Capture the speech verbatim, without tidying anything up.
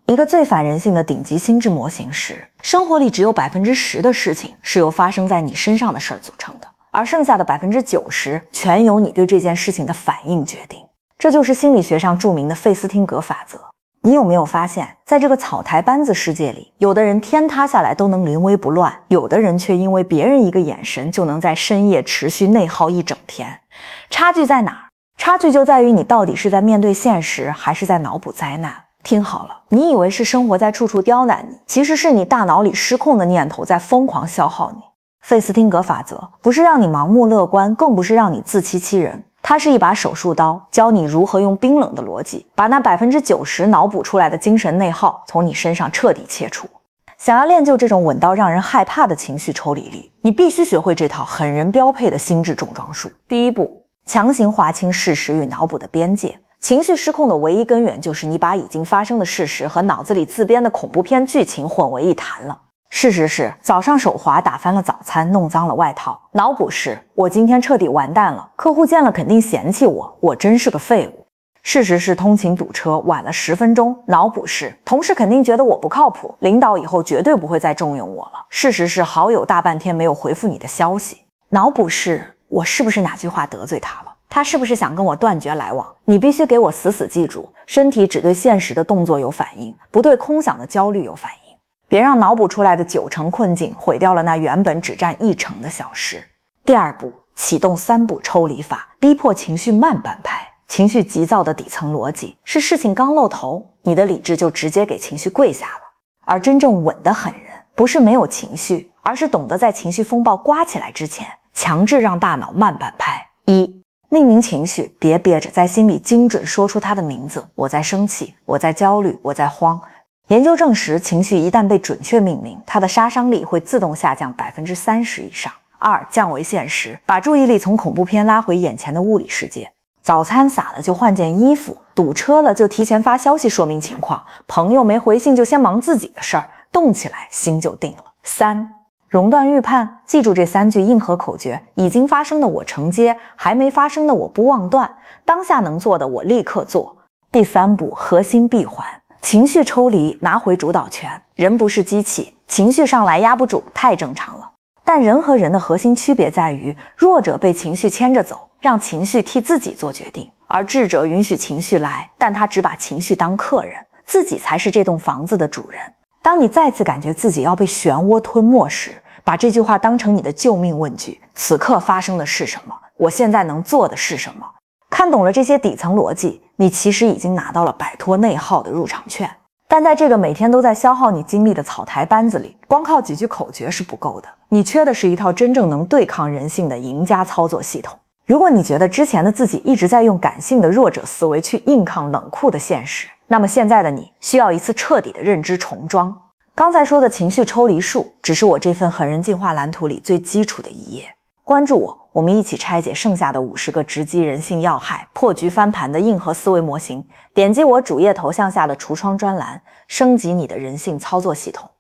一个最反人性的顶级心智模型是，生活里只有 百分之十 的事情是由发生在你身上的事儿组成的，而剩下的 百分之九十 全由你对这件事情的反应决定。这就是心理学上著名的费斯汀格法则。你有没有发现，在这个草台班子世界里，有的人天塌下来都能临危不乱，有的人却因为别人一个眼神就能在深夜持续内耗一整天。差距在哪儿？差距就在于你到底是在面对现实，还是在脑补灾难。听好了，你以为是生活在处处刁难你，其实是你大脑里失控的念头在疯狂消耗你。费斯汀格法则不是让你盲目乐观，更不是让你自欺欺人，它是一把手术刀，教你如何用冰冷的逻辑把那 百分之九十 脑补出来的精神内耗从你身上彻底切除。想要练就这种稳到让人害怕的情绪抽离力，你必须学会这套狠人标配的心智重装术。第一步，强行划清事实与脑补的边界。情绪失控的唯一根源就是你把已经发生的事实和脑子里自编的恐怖片剧情混为一谈了。事实是早上手滑打翻了早餐，弄脏了外套。脑补是我今天彻底完蛋了，客户见了肯定嫌弃我，我真是个废物。事实是通勤堵车晚了十分钟。脑补是同事肯定觉得我不靠谱，领导以后绝对不会再重用我了。事实是好友大半天没有回复你的消息。脑补是我是不是哪句话得罪他了，他是不是想跟我断绝来往。你必须给我死死记住，身体只对现实的动作有反应，不对空想的焦虑有反应。别让脑补出来的九成困境毁掉了那原本只占一成的小事。第二步，启动三步抽离法，逼迫情绪慢半拍。情绪急躁的底层逻辑是事情刚露头，你的理智就直接给情绪跪下了。而真正稳的狠人，不是没有情绪，而是懂得在情绪风暴刮起来之前，强制让大脑慢半拍。一、命名情绪，别憋着，在心里精准说出它的名字。我在生气，我在焦虑，我在慌。研究证实，情绪一旦被准确命名，它的杀伤力会自动下降 百分之三十 以上。二、降为现实，把注意力从恐怖片拉回眼前的物理世界。早餐洒了就换件衣服，堵车了就提前发消息说明情况，朋友没回信就先忙自己的事儿，动起来心就定了。三、熔断预判，记住这三句硬核口诀：已经发生的我承接，还没发生的我不忘断，当下能做的我立刻做。第三步，核心闭环，情绪抽离，拿回主导权。人不是机器，情绪上来压不住，太正常了。但人和人的核心区别在于，弱者被情绪牵着走，让情绪替自己做决定，而智者允许情绪来，但他只把情绪当客人，自己才是这栋房子的主人。当你再次感觉自己要被漩涡吞没时，把这句话当成你的救命问句：此刻发生的是什么？我现在能做的是什么？看懂了这些底层逻辑，你其实已经拿到了摆脱内耗的入场券。但在这个每天都在消耗你精力的草台班子里，光靠几句口诀是不够的，你缺的是一套真正能对抗人性的赢家操作系统。如果你觉得之前的自己一直在用感性的弱者思维去硬抗冷酷的现实，那么现在的你需要一次彻底的认知重装。刚才说的情绪抽离术，只是我这份狠人进化蓝图里最基础的一页。关注我，我们一起拆解剩下的五十个直击人性要害、破局翻盘的硬核思维模型。点击我主页头像下的橱窗专栏，升级你的人性操作系统。